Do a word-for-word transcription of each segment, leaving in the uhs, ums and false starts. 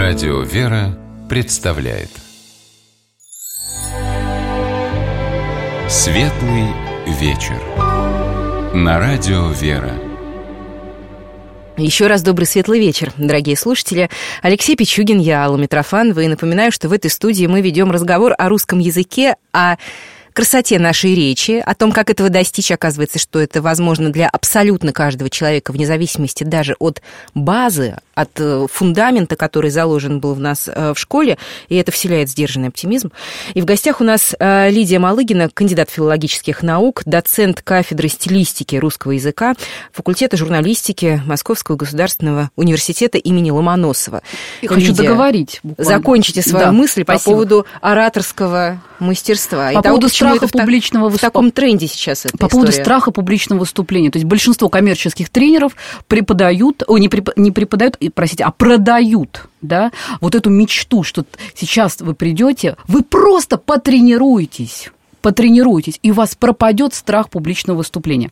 Радио «Вера» представляет Светлый вечер на Радио «Вера». Еще раз добрый светлый вечер, дорогие слушатели. Алексей Пичугин, я Алла Митрофанова, и напоминаю, что в этой студии мы ведем разговор о русском языке, о красоте нашей речи, о том, как этого достичь. Оказывается, что это возможно для абсолютно каждого человека, вне зависимости даже от базы, от фундамента, который заложен был в нас в школе, и это вселяет сдержанный оптимизм. И в гостях у нас Лидия Малыгина, кандидат филологических наук, доцент кафедры стилистики русского языка, факультета журналистики Московского государственного университета имени Ломоносова. Я хочу Лидия, договорить. Буквально. Закончите свою да, мысль спасибо. по поводу ораторского мастерства. По и поводу того, страха это публичного в, выступления. в таком тренде сейчас эта По история. поводу страха публичного выступления. То есть большинство коммерческих тренеров преподают, о, не, преп, не преподают, простите, а продают, да, вот эту мечту, что сейчас вы придете, вы просто потренируетесь. Потренируйтесь, и у вас пропадет страх публичного выступления.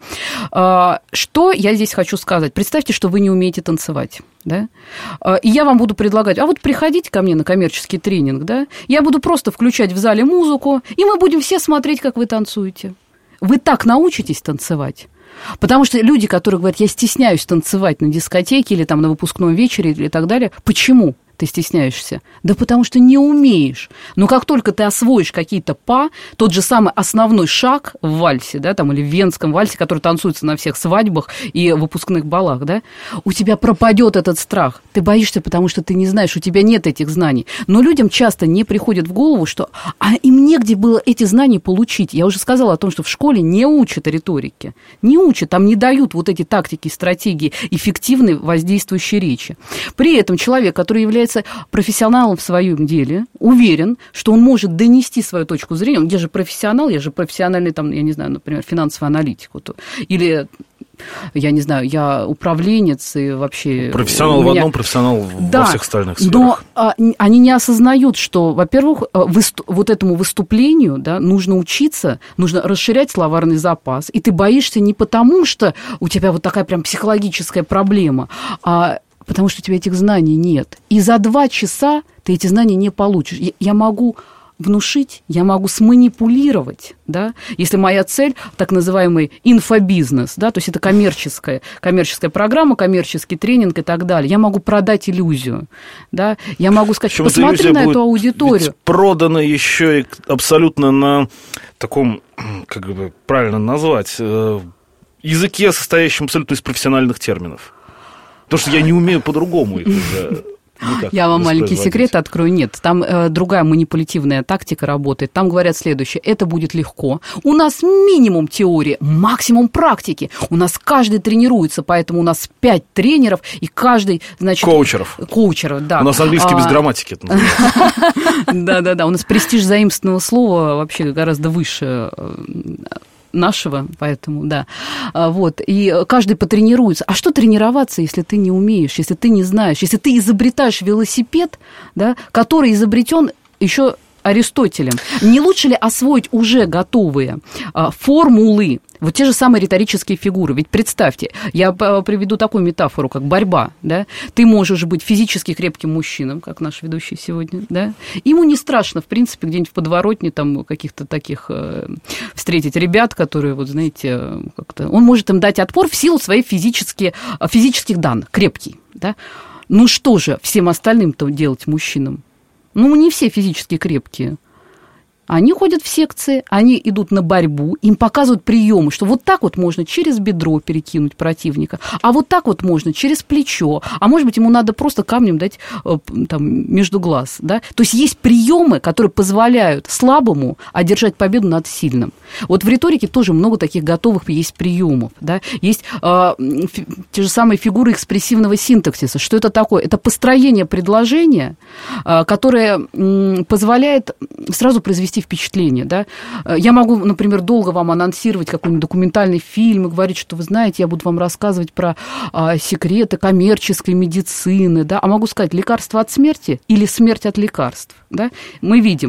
Что я здесь хочу сказать? Представьте, что вы не умеете танцевать, да? И я вам буду предлагать, а вот приходите ко мне на коммерческий тренинг, да? Я буду просто включать в зале музыку, и мы будем все смотреть, как вы танцуете. Вы так научитесь танцевать. Потому что люди, которые говорят, я стесняюсь танцевать на дискотеке или там на выпускном вечере или так далее, почему ты стесняешься? Да потому что не умеешь. Но как только ты освоишь какие-то па, тот же самый основной шаг в вальсе, да, там, или в венском вальсе, который танцуется на всех свадьбах и выпускных балах, да, у тебя пропадет этот страх. Ты боишься, потому что ты не знаешь, у тебя нет этих знаний. Но людям часто не приходит в голову, что а им негде было эти знания получить. Я уже сказала о том, что в школе не учат риторике. Не учат, там не дают вот эти тактики, стратегии эффективной воздействующей речи. При этом человек, который является профессионалом в своем деле, уверен, что он может донести свою точку зрения. Он, я же профессионал, я же профессиональный, там, я не знаю, например, финансовый аналитик. Вот, или, я не знаю, я управленец и вообще... Профессионал меня... в одном, профессионал да, во всех остальных сферах. Но а, они не осознают, что, во-первых, выступ... вот этому выступлению, да, нужно учиться, нужно расширять словарный запас. И ты боишься не потому, что у тебя вот такая прям психологическая проблема, а потому что у тебя этих знаний нет. И за два часа ты эти знания не получишь. Я могу внушить, я могу сманипулировать, да, если моя цель так называемый инфобизнес, да, то есть это коммерческая, коммерческая программа, коммерческий тренинг и так далее. Я могу продать иллюзию, да, я могу сказать, причем посмотри на эту аудиторию. Продано еще и абсолютно на таком, как бы правильно назвать, языке, состоящем абсолютно из профессиональных терминов. Потому что я не умею по-другому их уже никак. Я вам маленький секрет открою. Нет, там э, другая манипулятивная тактика работает. Там говорят следующее. Это будет легко. У нас минимум теории, максимум практики. У нас каждый тренируется, поэтому у нас пять тренеров, и каждый, значит... Коучеров. Коучеров, да. У нас английский без грамматики это называется. Да-да-да. У нас престиж заимственного слова вообще гораздо выше нашего, поэтому, да. Вот. И каждый потренируется. А что тренироваться, если ты не умеешь, если ты не знаешь, если ты изобретаешь велосипед, да, который изобретен еще Аристотелем? Не лучше ли освоить уже готовые а, формулы, вот те же самые риторические фигуры? Ведь представьте, я приведу такую метафору, как борьба, да? Ты можешь быть физически крепким мужчиной, как наш ведущий сегодня, да? Ему не страшно, в принципе, где-нибудь в подворотне там каких-то таких э, встретить ребят, которые, вот знаете, как-то... Он может им дать отпор в силу своих физических, физических данных, крепкий, да? Ну что же всем остальным-то делать мужчинам? Ну, не все физически крепкие. Они ходят в секции, они идут на борьбу, им показывают приемы, что вот так вот можно через бедро перекинуть противника, а вот так вот можно через плечо, а может быть, ему надо просто камнем дать там, между глаз. Да? То есть есть приемы, которые позволяют слабому одержать победу над сильным. Вот в риторике тоже много таких готовых есть приемов. Да? Есть э, фи, те же самые фигуры экспрессивного синтаксиса. Что это такое? Это построение предложения, э, которое э, позволяет сразу произвести впечатление, да. Я могу, например, долго вам анонсировать какой-нибудь документальный фильм и говорить, что вы знаете, я буду вам рассказывать про а, секреты коммерческой медицины, да, а могу сказать, лекарство от смерти или смерть от лекарств, да. Мы видим,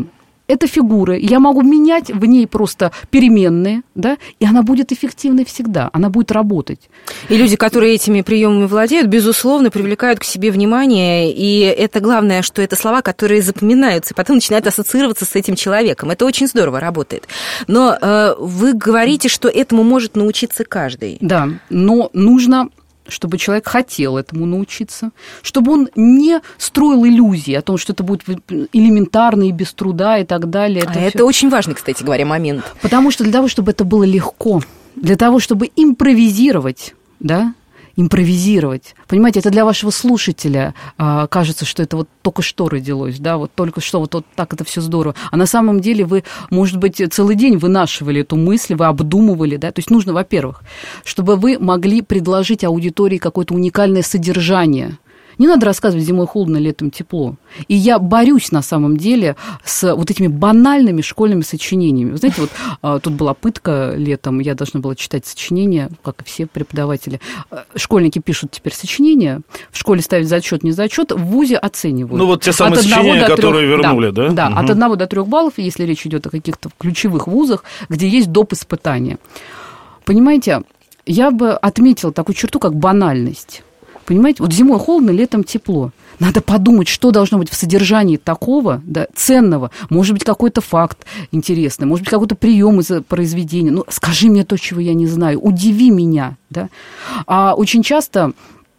это фигура, я могу менять в ней просто переменные, да, и она будет эффективной всегда, она будет работать. И люди, которые этими приемами владеют, безусловно, привлекают к себе внимание, и это главное, что это слова, которые запоминаются, и потом начинают ассоциироваться с этим человеком. Это очень здорово работает. Но э, вы говорите, что этому может научиться каждый. Да, но нужно... чтобы человек хотел этому научиться, чтобы он не строил иллюзии о том, что это будет элементарно и без труда и так далее. А это это всё... очень важный, кстати говоря, момент. Потому что для того, чтобы это было легко, для того, чтобы импровизировать, да, импровизировать. Понимаете, это для вашего слушателя а, кажется, что это вот только что родилось, да, вот только что вот, вот так это все здорово. А на самом деле вы, может быть, целый день вынашивали эту мысль, вы обдумывали, да, то есть нужно, во-первых, чтобы вы могли предложить аудитории какое-то уникальное содержание. Не надо рассказывать, зимой холодно, летом тепло. И я борюсь, на самом деле, с вот этими банальными школьными сочинениями. Вы знаете, вот тут была пытка летом, я должна была читать сочинения, как и все преподаватели. Школьники пишут теперь сочинения, в школе ставят зачет, не зачет, в вузе оценивают. Ну, вот те самые сочинения, которые вернули, да? Да, угу. От одного до трех баллов, если речь идет о каких-то ключевых вузах, где есть доп. Испытания. Понимаете, я бы отметила такую черту, как банальность. Понимаете, вот зимой холодно, летом тепло. Надо подумать, что должно быть в содержании такого, да, ценного. Может быть, какой-то факт интересный, может быть, какой-то прием из произведения. Ну, скажи мне то, чего я не знаю, удиви меня. Да? А очень часто...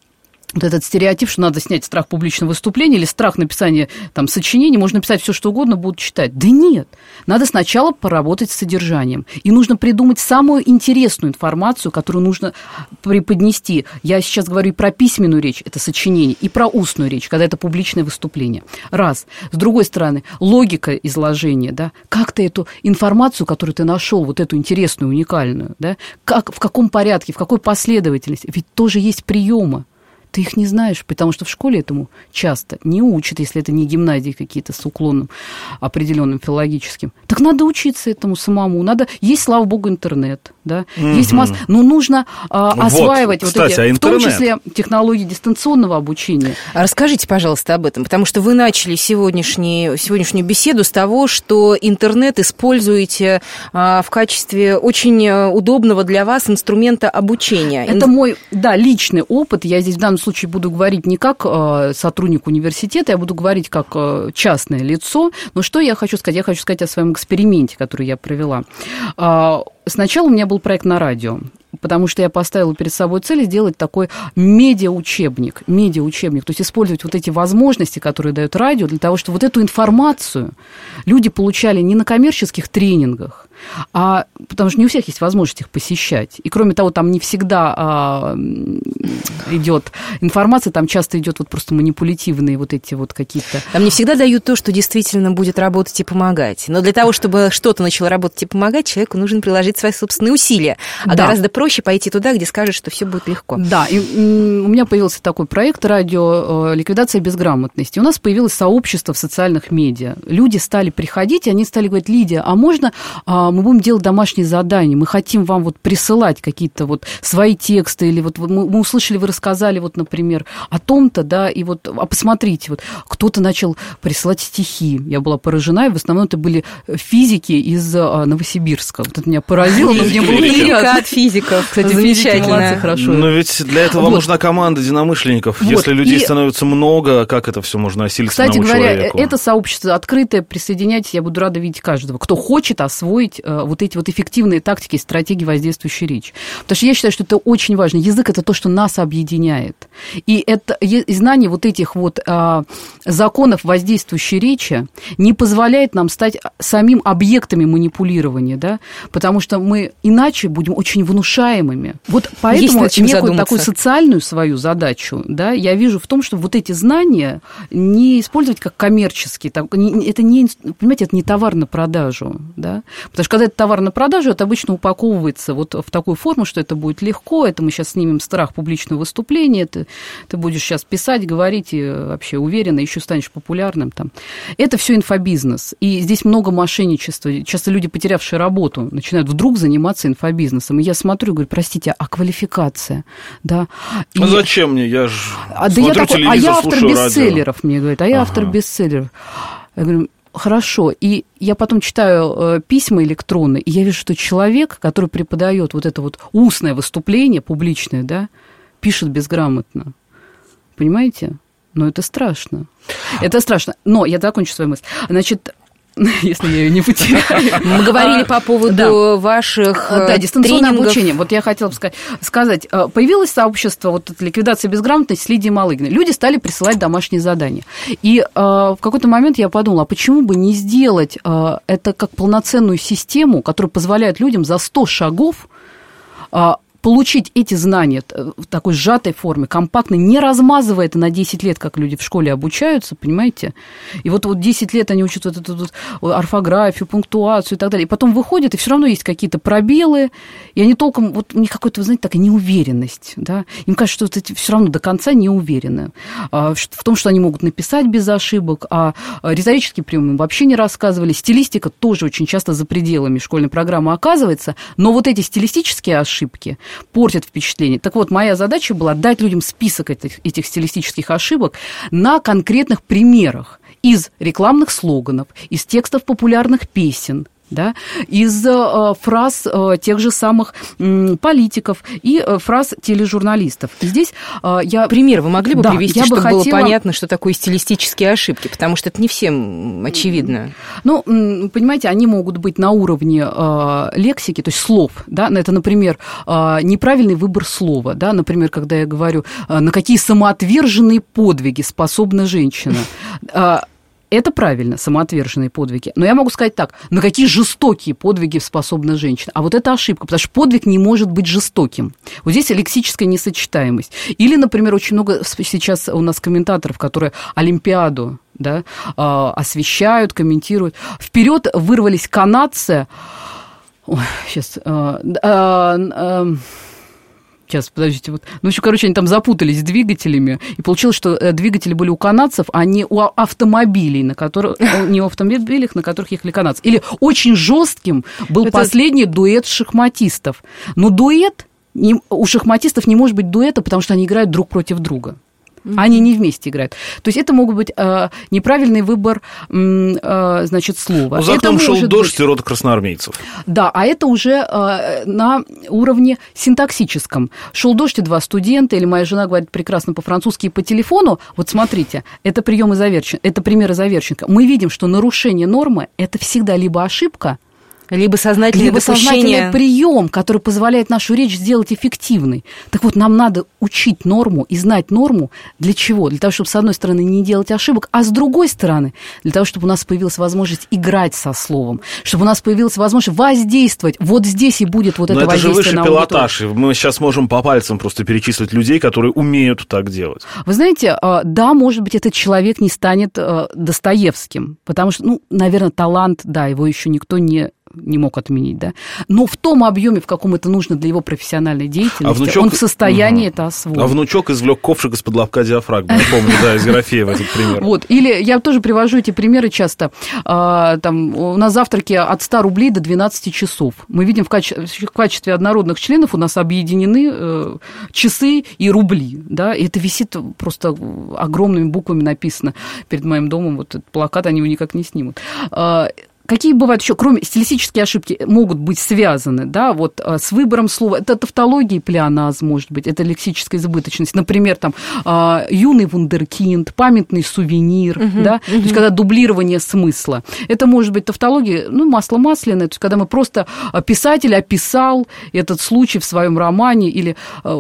Вот этот стереотип, что надо снять страх публичного выступления или страх написания там, сочинений, можно писать все, что угодно, будут читать. Да нет, надо сначала поработать с содержанием. И нужно придумать самую интересную информацию, которую нужно преподнести. Я сейчас говорю и про письменную речь, это сочинение, и про устную речь, когда это публичное выступление. Раз. С другой стороны, логика изложения, да, как ты эту информацию, которую ты нашел, вот эту интересную, уникальную, да, как, в каком порядке, в какой последовательности, ведь тоже есть приемы. Ты их не знаешь, потому что в школе этому часто не учат, если это не гимназии какие-то с уклоном определенным филологическим. Так надо учиться этому самому. Надо... Есть, слава богу, интернет. Да? Mm-hmm. Есть масса... Но нужно а, осваивать вот, кстати, вот эти, а в том числе технологии дистанционного обучения. А расскажите, пожалуйста, об этом, потому что вы начали сегодняшний, сегодняшнюю беседу с того, что интернет используете а, в качестве очень удобного для вас инструмента обучения. Это мой, да, личный опыт. Я здесь в данном случае буду говорить не как э, сотрудник университета, я буду говорить как э, частное лицо. Но что я хочу сказать? Я хочу сказать о своем эксперименте, который я провела. Э, сначала у меня был проект на радио, потому что я поставила перед собой цель сделать такой медиаучебник, медиаучебник, то есть использовать вот эти возможности, которые дает радио, для того, чтобы вот эту информацию люди получали не на коммерческих тренингах, а потому что не у всех есть возможность их посещать. И кроме того, там не всегда а, идет информация, там часто идет вот просто манипулятивные вот эти вот какие-то... Там не всегда дают то, что действительно будет работать и помогать. Но для того, чтобы что-то начало работать и помогать, человеку нужно приложить свои собственные усилия. А да. гораздо проще пойти туда, где скажут, что все будет легко. Да, и у меня появился такой проект «Радио. Ликвидация безграмотности». У нас появилось сообщество в социальных медиа. Люди стали приходить, и они стали говорить: Лидия, а можно... мы будем делать домашние задания, мы хотим вам вот присылать какие-то вот свои тексты, или вот мы, мы услышали, вы рассказали вот, например, о том-то, да, и вот, а посмотрите, вот кто-то начал присылать стихи, я была поражена, и в основном это были физики из а, Новосибирска, вот это меня поразило, но мне было приятно. От физиков, кстати, физики молодцы, хорошо. Но ведь для этого вот. нужна команда единомышленников, вот. Если людей и... становится много, как это все можно осилить Кстати одному говоря, человеку? Это сообщество открытое, присоединяйтесь, я буду рада видеть каждого, кто хочет освоить вот эти вот эффективные тактики, стратегии воздействующей речи. Потому что я считаю, что это очень важно. Язык – это то, что нас объединяет. И, это, и знание вот этих вот а, законов воздействующей речи не позволяет нам стать самим объектами манипулирования, да? Потому что мы иначе будем очень внушаемыми. Вот поэтому некую такую социальную свою задачу, да, я вижу в том, что вот эти знания не использовать как коммерческие. Это не, понимаете, это не товар на продажу, да? Потому что когда это товар на продажу, это обычно упаковывается вот в такую форму, что это будет легко, это мы сейчас снимем страх публичного выступления, ты, ты будешь сейчас писать, говорить, и вообще уверенно, еще станешь популярным. Там. Это все инфобизнес. И здесь много мошенничества. Часто люди, потерявшие работу, начинают вдруг заниматься инфобизнесом. И я смотрю и говорю: простите, а квалификация? Да? И... А зачем мне? Я же а, смотрю да я такой, телевизор, а я автор слушаю бестселлеров, радио. Мне говорят, а я ага. автор бестселлеров. Я говорю: Хорошо, и я потом читаю э, письма электронные, и я вижу, что человек, который преподает вот это вот устное выступление публичное, да, пишет безграмотно. Понимаете? Но это страшно. Это страшно. Но я закончу свою мысль. Значит, если я ее не потеряю. Мы говорили по поводу да. ваших да, дистанционное тренингов. обучение. Вот я хотела бы сказать, появилось сообщество вот, ликвидации безграмотности с Лидией Малыгиной. Люди стали присылать домашние задания. И э, в какой-то момент я подумала, а почему бы не сделать э, это как полноценную систему, которая позволяет людям за сто шагов э, получить эти знания в такой сжатой форме, компактно, не размазывая это на десять лет, как люди в школе обучаются, понимаете? И вот, вот десять лет они учат вот эту вот орфографию, пунктуацию и так далее. И потом выходят, и все равно есть какие-то пробелы, и они толком, вот у них какой-то, вы знаете, такая неуверенность, да? Им кажется, что это все равно до конца не уверены в том, что они могут написать без ошибок, а риторические приемы вообще не рассказывали. Стилистика тоже очень часто за пределами школьной программы оказывается, но вот эти стилистические ошибки портят впечатление. Так вот, моя задача была дать людям список этих, этих стилистических ошибок на конкретных примерах из рекламных слоганов, из текстов популярных песен, да, из э, фраз э, тех же самых э, политиков и э, фраз тележурналистов. И здесь э, я... Пример вы могли бы да, привести, чтобы бы было хотела... понятно, что такое стилистические ошибки? Потому что это не всем очевидно. Ну, понимаете, они могут быть на уровне э, лексики, то есть слов. Да? Это, например, э, неправильный выбор слова. Да? Например, когда я говорю, э, на какие самоотверженные подвиги способна женщина. Это правильно, самоотверженные подвиги. Но я могу сказать так, на какие жестокие подвиги способна женщина. А вот это ошибка, потому что подвиг не может быть жестоким. Вот здесь лексическая несочетаемость. Или, например, очень много сейчас у нас комментаторов, которые Олимпиаду, да, освещают, комментируют. Вперед вырвались канадцы. Ой, сейчас... Сейчас, подождите. Вот. Ну, еще, короче, они там запутались с двигателями, и получилось, что двигатели были у канадцев, а не у автомобилей, на которых, не у автомобилей, на которых ехали канадцы. Или очень жестким был Это... последний дуэт шахматистов. Но дуэт, не, у шахматистов не может быть дуэта, потому что они играют друг против друга. Они не вместе играют. То есть это могут быть э, неправильный выбор э, значит, слова. Ну, за окном шел дождь быть... и рота красноармейцев. Да, а это уже э, на уровне синтаксическом. Шел дождь и два студента, или моя жена говорит прекрасно по-французски и по телефону. Вот смотрите, это приемы Заверченко, это примеры Заверченко. Мы видим, что нарушение нормы – это всегда либо ошибка, либо сознательное либо допущение. сознательный прием, который позволяет нашу речь сделать эффективной. Так вот, нам надо учить норму и знать норму для чего? Для того, чтобы, с одной стороны, не делать ошибок, а с другой стороны, для того, чтобы у нас появилась возможность играть со словом, чтобы у нас появилась возможность воздействовать. Вот здесь и будет вот это воздействие на аудиторию. Но это же выше пилотаж. Мы сейчас можем по пальцам просто перечислить людей, которые умеют так делать. Вы знаете, да, может быть, этот человек не станет Достоевским, потому что, ну, наверное, талант, да, его еще никто не... не мог отменить, да, но в том объеме, в каком это нужно для его профессиональной деятельности, а внучок... он в состоянии угу. это освоить. А внучок извлек ковшик из-под лобка диафрагмы, я помню, да, из Ерофеева этот пример. Вот, или я тоже привожу эти примеры часто, там, у нас завтраки от ста рублей до двенадцати часов. Мы видим, в качестве, в качестве однородных членов у нас объединены часы и рубли, да, и это висит просто огромными буквами написано перед моим домом, вот этот плакат, они его никак не снимут. Какие бывают еще, кроме стилистические ошибки, могут быть связаны, да, вот с выбором слова, это тавтология, плеоназ, может быть, это лексическая избыточность, например, там, юный вундеркинд, памятный сувенир, uh-huh, да, uh-huh. то есть когда дублирование смысла. Это может быть тавтология, ну, масло масляное, то есть когда мы просто, писатель описал этот случай в своем романе, или,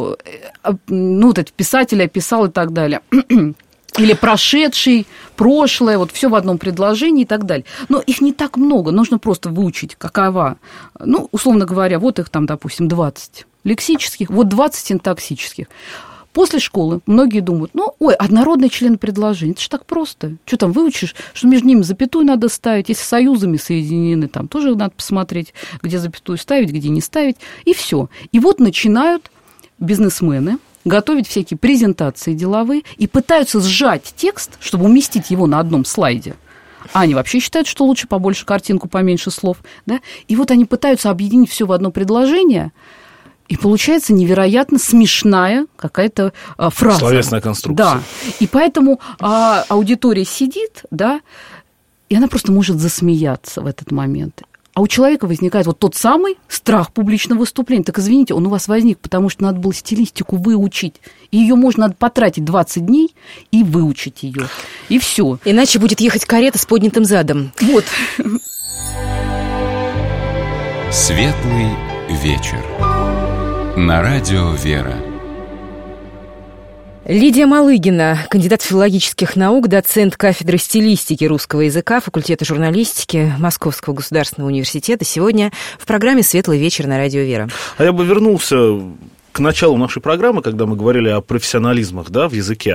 ну, вот этот писатель описал и так далее. Или прошедший, прошлое, вот все в одном предложении и так далее. Но их не так много, нужно просто выучить, какова. Ну, условно говоря, вот их там, допустим, двадцать лексических, вот двадцать синтаксических. После школы многие думают, ну, ой, однородный член предложения, это же так просто. Что там выучишь, что между ними запятую надо ставить, если союзами соединены, там тоже надо посмотреть, где запятую ставить, где не ставить, и все. И вот начинают бизнесмены готовить всякие презентации деловые и пытаются сжать текст, чтобы уместить его на одном слайде. А они вообще считают, что лучше побольше картинку, поменьше слов. Да? И вот они пытаются объединить все в одно предложение, и получается невероятно смешная какая-то а, фраза. Словесная конструкция. Да. И поэтому а, аудитория сидит, да, и она просто может засмеяться в этот момент. А у человека возникает вот тот самый страх публичного выступления. Так извините, он у вас возник, потому что надо было стилистику выучить. И ее можно надо потратить двадцать дней и выучить ее. И все. Иначе будет ехать карета с поднятым задом. Вот. Светлый вечер. На радио «Вера». Лидия Малыгина, кандидат филологических наук, доцент кафедры стилистики русского языка, факультета журналистики Московского государственного университета. Сегодня в программе «Светлый вечер» на радио «Вера». А я бы вернулся к началу нашей программы, когда мы говорили о профессионализмах, да, в языке.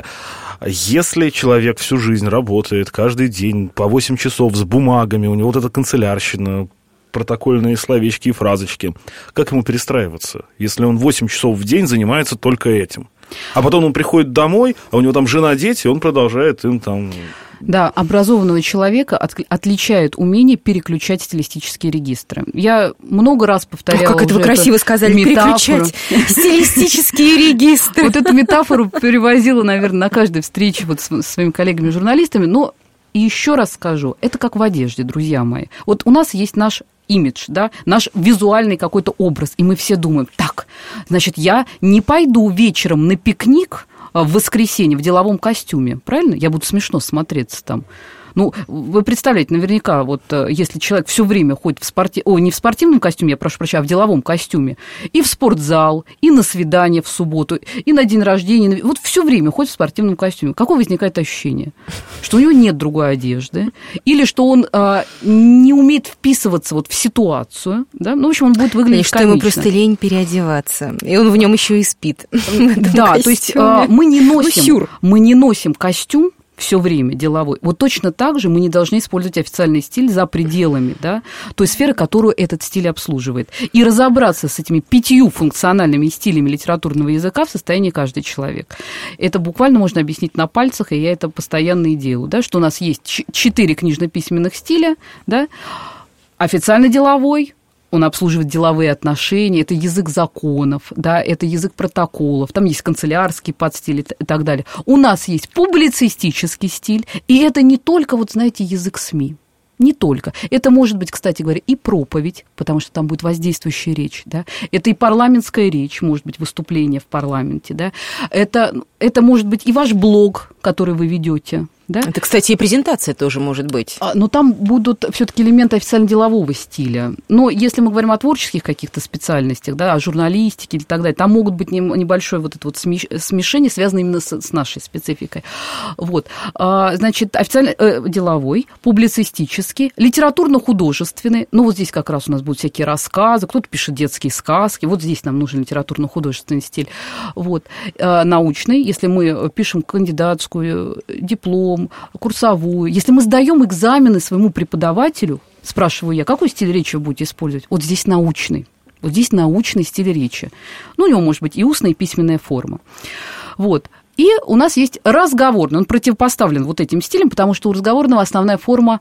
Если человек всю жизнь работает, каждый день по восемь часов с бумагами, у него вот эта канцелярщина, протокольные словечки и фразочки, как ему перестраиваться, если он восемь часов в день занимается только этим? А потом он приходит домой, а у него там жена, дети, и он продолжает им там... Да, образованного человека от, отличает умение переключать стилистические регистры. Я много раз повторяла. О, как это вы красиво сказали, метафору. Переключать стилистические регистры. Вот эту метафору перевозила, наверное, на каждой встрече вот с своими коллегами-журналистами, но и еще раз скажу, это как в одежде, друзья мои. Вот у нас есть наш имидж, да, наш визуальный какой-то образ, и мы все думаем, так, значит, я не пойду вечером на пикник в воскресенье в деловом костюме, правильно? Я буду смешно смотреться там. Ну, вы представляете, наверняка, вот если человек все время ходит в спорти... О, не в спортивном костюме, я прошу прощения, а в деловом костюме, и в спортзал, и на свидание в субботу, и на день рождения, вот все время ходит в спортивном костюме. Какое возникает ощущение? Что у него нет другой одежды, или что он а, не умеет вписываться вот в ситуацию, да? Ну, в общем, он будет выглядеть комично. Что ему просто лень переодеваться, и он в нем еще и спит. Да, то есть а, мы не носим, мы не носим костюм все время деловой. Вот точно так же мы не должны использовать официальный стиль за пределами, да, той сферы, которую этот стиль обслуживает. И разобраться с этими пятью функциональными стилями литературного языка в состоянии каждый человек. Это буквально можно объяснить на пальцах, и я это постоянно и делаю, да, что у нас есть четыре книжно-письменных стиля, да, официально деловой, он обслуживает деловые отношения, это язык законов, да, это язык протоколов, там есть канцелярский подстиль и так далее. У нас есть публицистический стиль, и это не только, вот знаете, язык СМИ. Не только. Это может быть, кстати говоря, и проповедь, потому что там будет воздействующая речь, да. Это и парламентская речь, может быть, выступление в парламенте, да. Это, это может быть и ваш блог, который вы ведете. Да? Это, кстати, и презентация тоже может быть. А, но там будут все-таки элементы официально-делового стиля. Но если мы говорим о творческих каких-то специальностях, да, о журналистике и так далее, там могут быть небольшое вот это вот смешение, связанное именно с, с нашей спецификой. Вот. А, значит, официально-деловой, публицистический, литературно-художественный. Ну, вот здесь как раз у нас будут всякие рассказы, кто-то пишет детские сказки. Вот здесь нам нужен литературно-художественный стиль. Вот. А, научный, если мы пишем кандидатскую, диплом, курсовую. Если мы сдаем экзамены своему преподавателю, спрашиваю я, какой стиль речи вы будете использовать? Вот здесь научный. Вот здесь научный стиль речи. Ну, у него может быть и устная, и письменная форма. Вот. И у нас есть разговорный. Он противопоставлен вот этим стилям, потому что у разговорного основная форма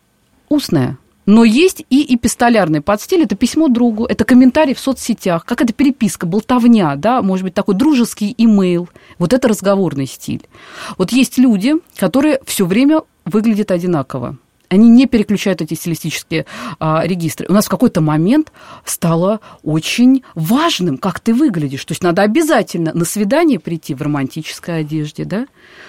устная. Но есть и эпистолярный подстиль, это письмо другу, это комментарий в соцсетях, какая-то переписка, болтовня, да, может быть, такой дружеский имейл. Вот это разговорный стиль. Вот есть люди, которые все время выглядят одинаково. Они не переключают эти стилистические а, регистры. У нас в какой-то момент стало очень важным, как ты выглядишь. То есть надо обязательно на свидание прийти в романтической одежде, да.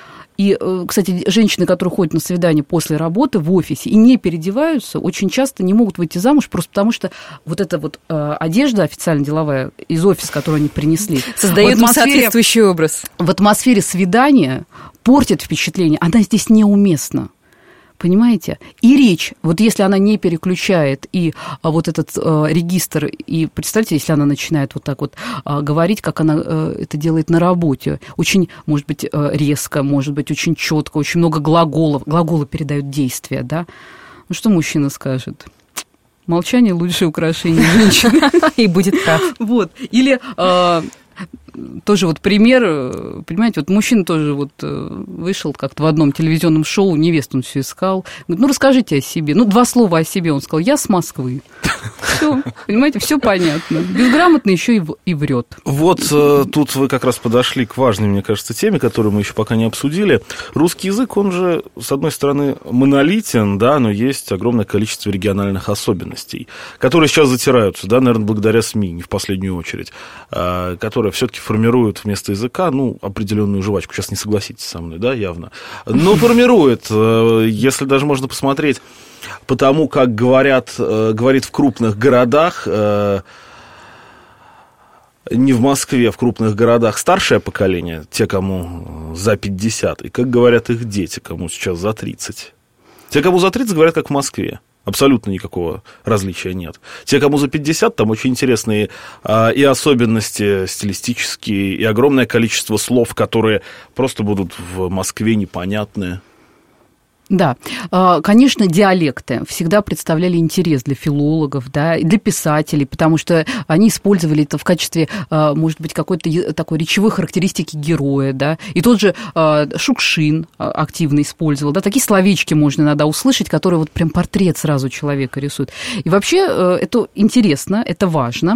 И, кстати, женщины, которые ходят на свидание после работы в офисе и не переодеваются, очень часто не могут выйти замуж просто потому, что вот эта вот э, одежда официально деловая из офиса, которую они принесли, создает соответствующий образ. В атмосфере свидания портит впечатление, она здесь неуместна. Понимаете? И речь, вот если она не переключает и а, вот этот а, регистр, и представьте, если она начинает вот так вот а, говорить, как она а, это делает на работе, очень, может быть, а, резко, может быть, очень четко, очень много глаголов, глаголы передают действия, да? Ну, что мужчина скажет? Молчание – лучшее украшение женщины. И будет прав. Вот. Или тоже вот пример, понимаете, вот мужчина тоже вот вышел как-то в одном телевизионном шоу, невесту он все искал. Говорит, ну, расскажите о себе. Ну, два слова о себе. Он сказал, я с Москвы. Все, понимаете, все понятно. Безграмотно еще и, в, и врет. Вот э, тут вы как раз подошли к важной, мне кажется, теме, которую мы еще пока не обсудили. Русский язык, он же, с одной стороны, монолитен, да, но есть огромное количество региональных особенностей, которые сейчас затираются, да, наверное, благодаря СМИ, не в последнюю очередь, э, которые все-таки формируют вместо языка, ну, определенную жвачку. Сейчас не согласитесь со мной, да, явно. Но формирует, э, если даже можно посмотреть по тому, как говорят, э, говорит в крупных городах, э, не в Москве, в крупных городах старшее поколение, те, кому за пятьдесят, и как говорят их дети, кому сейчас за тридцать. Те, кому за тридцать, говорят, как в Москве. Абсолютно никакого различия нет. Те, кому за пятьдесят, там очень интересные а, и особенности стилистические, и огромное количество слов, которые просто будут в Москве непонятные. Да, конечно, диалекты всегда представляли интерес для филологов, да, и для писателей, потому что они использовали это в качестве, может быть, какой-то такой речевой характеристики героя, да, и тот же Шукшин активно использовал, да, такие словечки можно иногда услышать, которые вот прям портрет сразу человека рисуют. И вообще это интересно, это важно,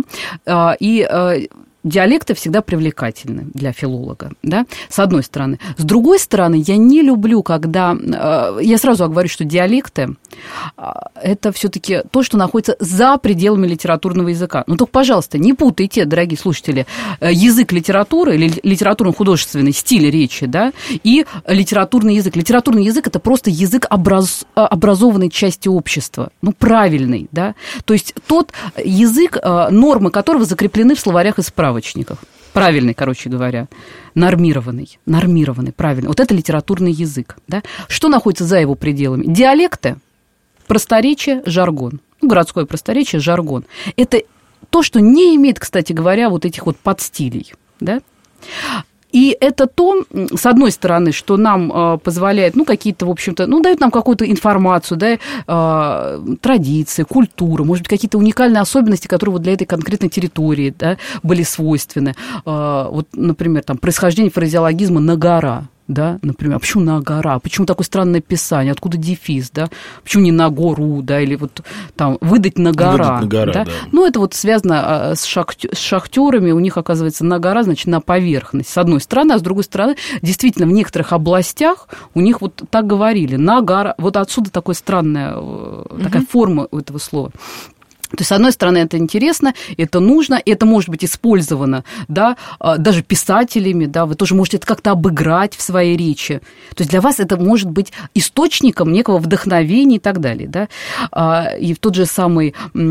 и диалекты всегда привлекательны для филолога, да, с одной стороны. С другой стороны, я не люблю, когда... Я сразу оговорю, что диалекты – это все-таки то, что находится за пределами литературного языка. Но только, пожалуйста, не путайте, дорогие слушатели, язык литературы или литературно-художественный стиль речи, да, и литературный язык. Литературный язык – это просто язык образ... образованной части общества, ну, правильный, да. То есть тот язык, нормы которого закреплены в словарях и справочниках. Правильный, короче говоря, нормированный, нормированный, правильный. Вот это литературный язык, да? Что находится за его пределами? Диалекты, просторечие, жаргон. Ну, городское просторечие, жаргон. Это то, что не имеет, кстати говоря, вот этих вот подстилей, да? И это то, с одной стороны, что нам э, позволяет, ну, какие-то, в общем-то, ну, дают нам какую-то информацию, да, э, традиции, культуру, может быть, какие-то уникальные особенности, которые вот для этой конкретной территории, да, были свойственны. Э, вот, например, там, происхождение фразеологизма «на-гора». Да, например, а почему на гора? Почему такое странное писание? Откуда дефис, да? Почему не на гору, да? Или вот там выдать на гора, выдать на гора, да? Да. Ну, это вот связано с, шахтё- с шахтерами, у них, оказывается, на гора, значит, на поверхность, с одной стороны, а с другой стороны, действительно, в некоторых областях у них вот так говорили, на гора, вот отсюда такая странная, угу. такая форма у этого слова. То есть, с одной стороны, это интересно, это нужно, это может быть использовано, да, даже писателями, да, вы тоже можете это как-то обыграть в своей речи. То есть, для вас это может быть источником некого вдохновения и так далее, да. И тот же самый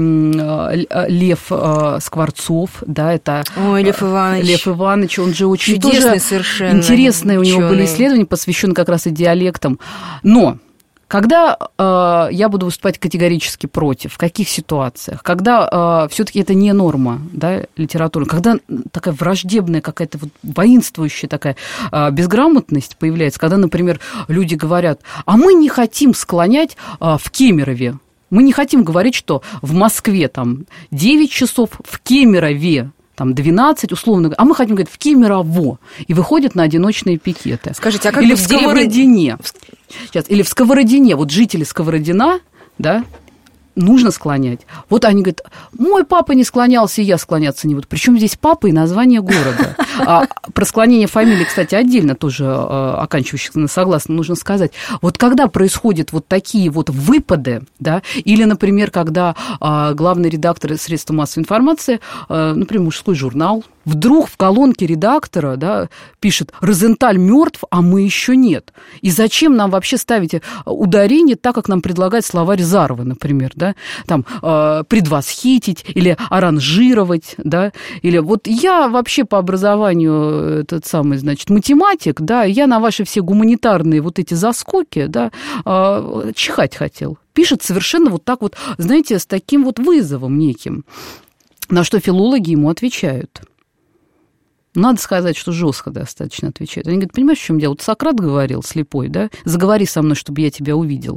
Лев Скворцов, да, это... Ой, Лев Иванович. Лев Иванович, он же очень чудесный тоже совершенно. Интересные ученый. У него были исследования, посвященные как раз и диалектам. Но... Когда э, я буду выступать категорически против, в каких ситуациях? Когда э, все-таки это не норма, да, литературы, когда такая враждебная какая-то вот воинствующая такая э, безграмотность появляется, когда, например, люди говорят, а мы не хотим склонять э, в Кемерове, мы не хотим говорить, что в Москве там девять часов, в Кемерове там двенадцать, условно, а мы хотим говорить в Кемерово, и выходят на одиночные пикеты. Скажите, а как или в в Сковородине. Сейчас, или в Сковородине, вот жители Сковородина, да, нужно склонять. Вот они говорят, мой папа не склонялся, и я склоняться не буду. Причем здесь папа и название города. А про склонение фамилии, кстати, отдельно тоже оканчивающихся на согласно нужно сказать. Вот когда происходят вот такие вот выпады, да, или, например, когда главный редактор средств массовой информации, например, мужской журнал, вдруг в колонке редактора, да, пишет «Розенталь мертв, а мы еще нет». И зачем нам вообще ставить ударение так, как нам предлагает словарь Зарова, например, да, там э, предвосхитить или аранжировать, да, или вот я вообще по образованию этот самый, значит, математик, да, я на ваши все гуманитарные вот эти заскоки, да, э, чихать хотел. Пишет совершенно вот так вот, знаете, с таким вот вызовом неким, на что филологи ему отвечают. Надо сказать, что жестко достаточно отвечают. Они говорят, понимаешь, в чем дело? Вот Сократ говорил, слепой, да, заговори со мной, чтобы я тебя увидел.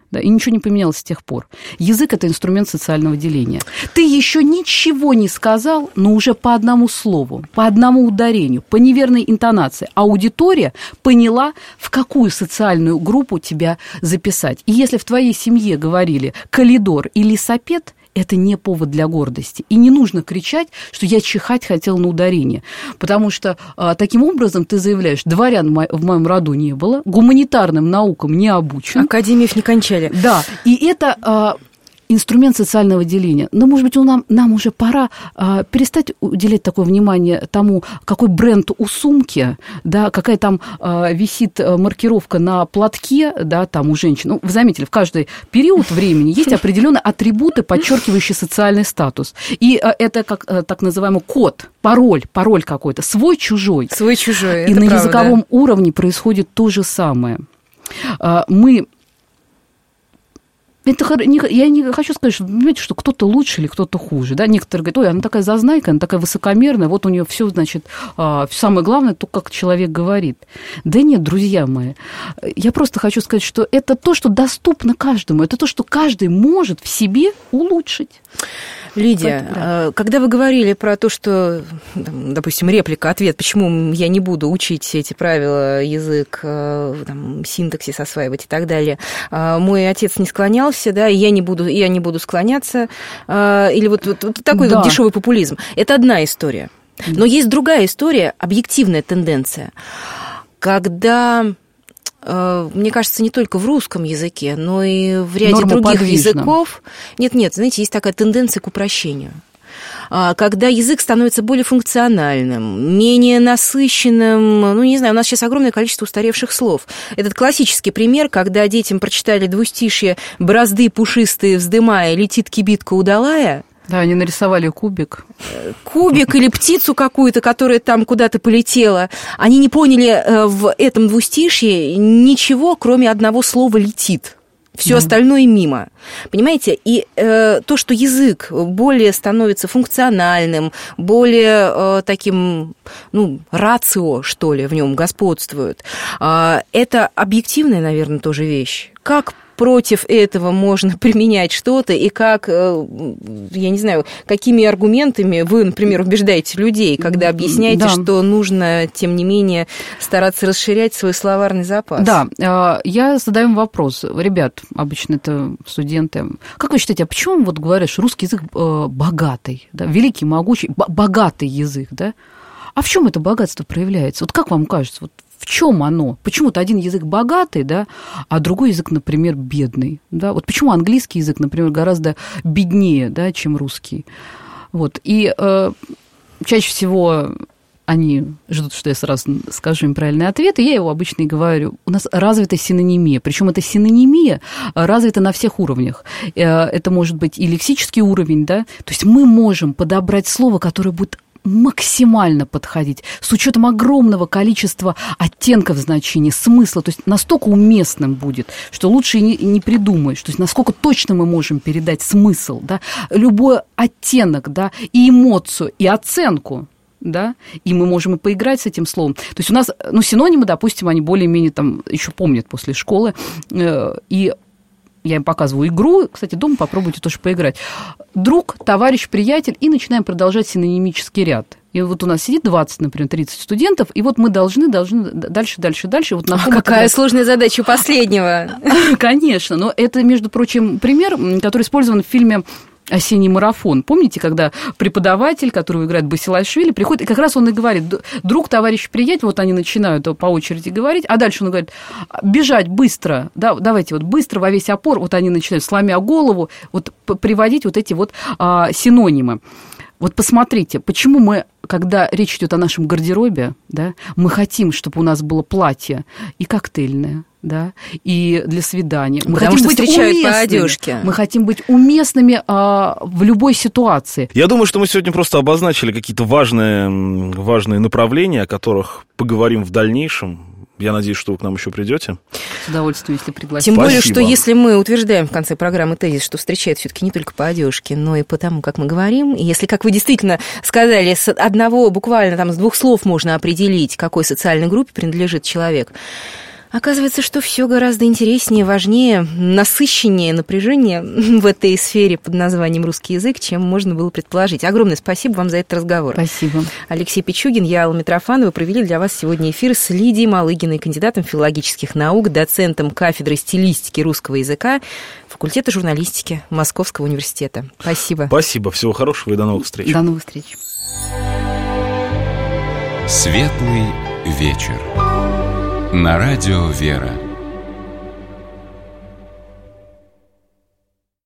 Да, и ничего не поменялось с тех пор. Язык – это инструмент социального деления. Ты еще ничего не сказал, но уже по одному слову, по одному ударению, по неверной интонации аудитория поняла, в какую социальную группу тебя записать. И если в твоей семье говорили «калидор» или «сапет», это не повод для гордости. И не нужно кричать, что я чихать хотел на ударение. Потому что а, таким образом ты заявляешь, дворян в моем роду не было, гуманитарным наукам не обучен. Академиев не кончали. Да, и это... А, инструмент социального деления. Но, может быть, нам, нам уже пора а, перестать уделять такое внимание тому, какой бренд у сумки, да, какая там а, висит маркировка на платке, да, там у женщин. Ну, вы заметили, в каждый период времени есть определенные атрибуты, подчеркивающие социальный статус. И а, это как а, так называемый код, пароль, пароль какой-то, свой-чужой. Свой-чужой, И это на правда. Языковом уровне происходит то же самое. А, мы... Это, я не хочу сказать, что, понимаете, что кто-то лучше или кто-то хуже. Да? Некоторые говорят, ой, она такая зазнайка, она такая высокомерная, вот у нее все, значит, самое главное, то, как человек говорит. Да нет, друзья мои, я просто хочу сказать, что это то, что доступно каждому, это то, что каждый может в себе улучшить. Лидия, да. Когда вы говорили про то, что, допустим, реплика, ответ, почему я не буду учить эти правила, язык, там, синтаксис осваивать и так далее, мой отец не склонялся, да, и я не буду, я не буду склоняться, или вот, вот, вот такой да. вот дешевый популизм. Это одна история. Но есть другая история, объективная тенденция, когда... Мне кажется, не только в русском языке, но и в ряде других языков. Нет-нет, знаете, есть такая тенденция к упрощению. Когда язык становится более функциональным, менее насыщенным, ну, не знаю, у нас сейчас огромное количество устаревших слов. Этот классический пример, когда детям прочитали двустишье «Борозды пушистые вздымая, летит кибитка удалая». Да, они нарисовали кубик. Кубик или птицу какую-то, которая там куда-то полетела. Они не поняли в этом двустишье ничего, кроме одного слова «летит». Все да. остальное мимо. Понимаете? И э, то, что язык более становится функциональным, более э, таким, ну, рацио, что ли, в нем господствует, э, это объективная, наверное, тоже вещь. Как против этого можно применять что-то, и как, я не знаю, какими аргументами вы, например, убеждаете людей, когда объясняете, да. что нужно, тем не менее, стараться расширять свой словарный запас? Да, я задаю вопрос. Ребят, обычно это студенты. Как вы считаете, а почему вот говоришь, русский язык богатый, да, великий, могучий, богатый язык, да? А в чем это богатство проявляется? Вот как вам кажется, вот в чем оно? Почему-то один язык богатый, да, а другой язык, например, бедный. Да? Вот почему английский язык, например, гораздо беднее, да, чем русский? Вот. И э, чаще всего они ждут, что я сразу скажу им правильный ответ, и я его обычно и говорю. У нас развита синонимия, причем эта синонимия развита на всех уровнях. Это может быть и лексический уровень, да, то есть мы можем подобрать слово, которое будет максимально подходить, с учетом огромного количества оттенков значения, смысла, то есть настолько уместным будет, что лучше и не, не придумаешь, то есть насколько точно мы можем передать смысл, да, любой оттенок, да, и эмоцию, и оценку, да, и мы можем и поиграть с этим словом. То есть у нас, ну, синонимы, допустим, они более-менее там еще помнят после школы, и я им показываю игру, кстати, дома попробуйте тоже поиграть. Друг, товарищ, приятель, и начинаем продолжать синонимический ряд. И вот у нас сидит двадцать, например, тридцать студентов, и вот мы должны, должны дальше, дальше, дальше. Вот на а какая это... сложная задача у последнего. Конечно, но это, между прочим, пример, который использован в фильме «Осенний марафон». Помните, когда преподаватель, которого играет Басилашвили, приходит, и как раз он и говорит, друг, товарищ, приятель, вот они начинают по очереди говорить, а дальше он говорит, бежать быстро, да, давайте вот быстро во весь опор, вот они начинают, сломя голову, вот приводить вот эти вот а, синонимы. Вот посмотрите, почему мы, когда речь идет о нашем гардеробе, да, мы хотим, чтобы у нас было платье и коктейльное, да, и для свидания. Мы Потому хотим что быть встречают уместными. по одежке. Мы хотим быть уместными а, в любой ситуации. Я думаю, что мы сегодня просто обозначили какие-то важные, важные направления, о которых поговорим в дальнейшем. Я надеюсь, что вы к нам еще придете. С удовольствием, если пригласите. Тем более, Спасибо. что если мы утверждаем в конце программы тезис, что встречают все-таки не только по одежке, но и по тому, как мы говорим, и если, как вы действительно сказали, с одного, буквально там с двух слов можно определить, какой социальной группе принадлежит человек, Оказывается, что все гораздо интереснее, важнее, насыщеннее напряжение в этой сфере под названием русский язык, чем можно было предположить. Огромное спасибо вам за этот разговор. Спасибо. Алексей Пичугин, я, Алла Митрофанова, провели для вас сегодня эфир с Лидией Малыгиной, кандидатом филологических наук, доцентом кафедры стилистики русского языка, факультета журналистики Московского университета. Спасибо. Спасибо. Всего хорошего и до новых встреч. До новых встреч. Светлый вечер. На радио «Вера».